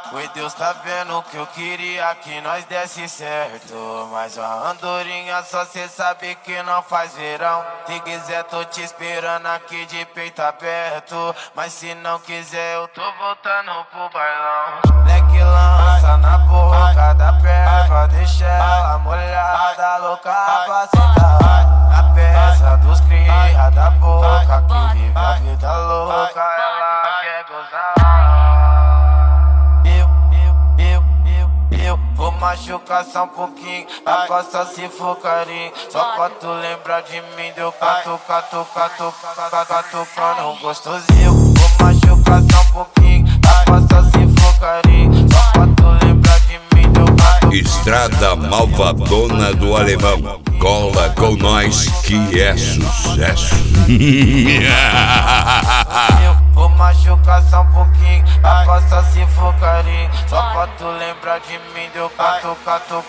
Foi Deus tá vendo que eu queria que nós desse certo. Mas uma andorinha só cê sabe que não faz verão. Se quiser tô te esperando aqui de peito aberto. Mas se não quiser eu tô voltando pro bailão. Leque lança na boca da perna, deixa ela molhada, louca pra sentar. Na peça dos cria da boca que vive a vida louca, ela quer gozar. Eu vou machucar só um pouquinho, a costa se for carinho. Só pra tu lembrar de mim, deu catucando gostosinho. Vou machucar só um pouquinho, a costa se for carinho. Só pra tu lembrar de mim, deu catucando. Estrada Malvadona do Alemão, cola com nós que é sucesso. Vou machucar só um pouquinho, a costa se for carinho. Só pra tu lembrar de mim, deu catucando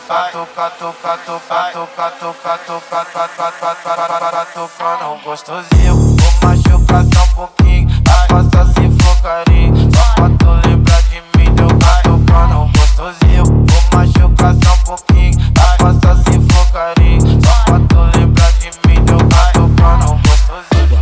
gostosinho. Vou machucar só um pouquinho, a costa se for carinho. Só pra tu lembrar de mim, deu catucando gostosinho. Vou machucar só um pouquinho, a costa se for carinho. Só pra tu lembrar de mim, deu catucando gostosinho.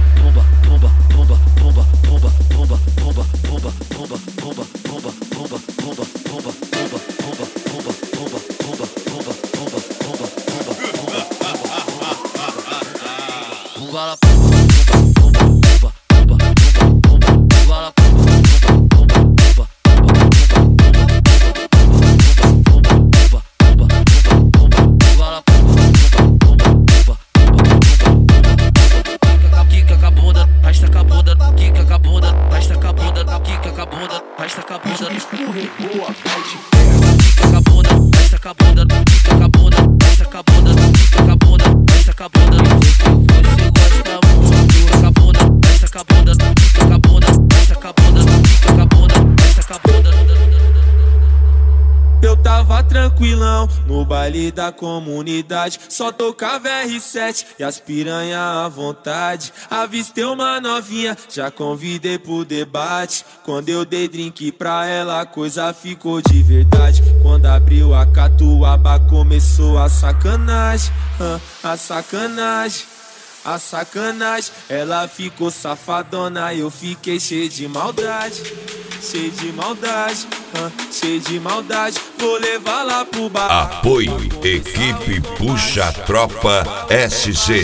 Eu tava tranquilão no baile da comunidade, só tocava R7 e as piranha à vontade. Avistei uma novinha, já convidei pro debate. Quando eu dei drink pra ela, a coisa ficou de verdade. Quando abriu a catuaba, começou a sacanagem, a sacanagem. A sacanagem, ela ficou safadona, eu fiquei cheio de maldade. Cheio de maldade, cheio de maldade. Vou levar lá pro bar. Apoio Equipe Puxa Tropa SC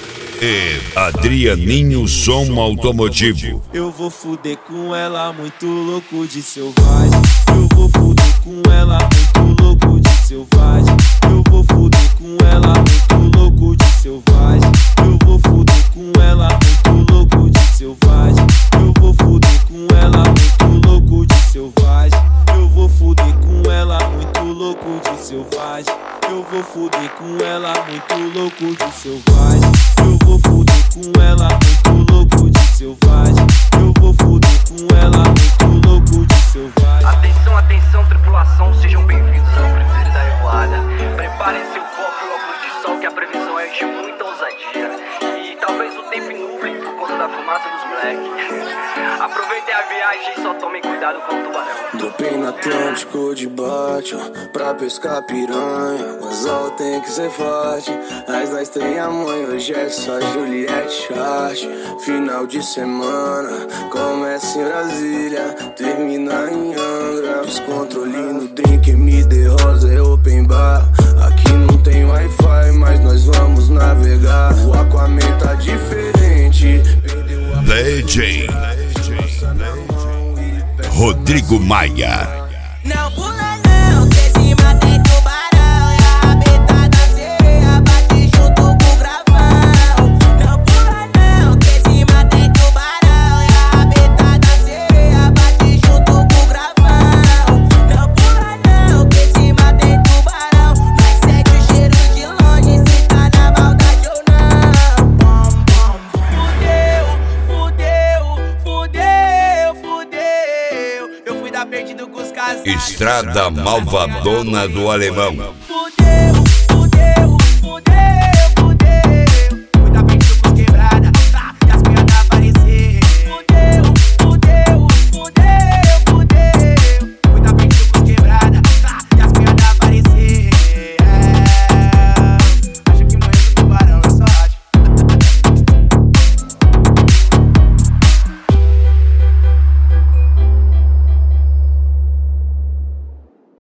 e Adrianinho Som Automotivo. Eu vou fuder com ela, muito louco de selvagem. Eu vou fuder com ela, muito louco de selvagem. Eu vou fuder com ela, muito louco de selvagem. Eu vou fuder com ela, muito louco de selvagem. Eu vou fuder com ela, muito louco de selvagem. Eu vou fuder com ela, muito louco de selvagem. Eu vou fuder com ela, muito louco de selvagem. Eu vou fuder com ela, muito louco de selvagem. Eu vou fuder com ela, muito louco de selvagem. Atenção, atenção, tripulação, sejam bem-vindos ao primeiro da revoada. Preparem seu copo e óculos de sol, que a previsão é de muita ousadia. E talvez o tempo nuble por conta da fumaça dos moleques. Aproveitem a viagem e só tomem cuidado com o tubarão. Dropei no Atlântico de bote, pra pescar piranha. O anzol tem que ser forte, mas nós tem a mãe. Hoje é só Juliette Chart. Final de semana, começa em Brasília, termina em Angra. Descontrole no drink, MD Rosa é open bar. Aqui não tem Wi-Fi, mas nós vamos navegar. O Aquaman tá diferente. DJ Rodrigo Maia. Não pula não, que em cima tem tubarão. E a rabeta da sereia bate junto com o gravão. Não pula não, que em cima tem tubarão. E a rabeta da sereia bate junto com o gravão. Não pula não, que em cima tem tubarão. Mas segue o cheiro de longe, se tá na maldade ou não. Fudeu. Eu fui dar perdido com os casais. Estrada Malvadona do Alemão. Fudeu.